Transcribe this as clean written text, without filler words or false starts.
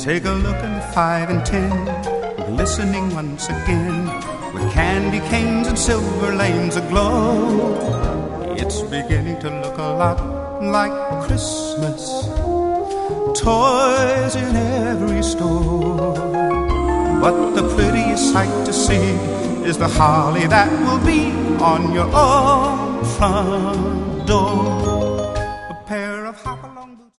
Take a look at the 5 and 10, glistening once again, with candy canes and silver lanes aglow. It's beginning to look a lot like Christmas, toys in every store. But the prettiest sight to see is the holly that will be on your own front door.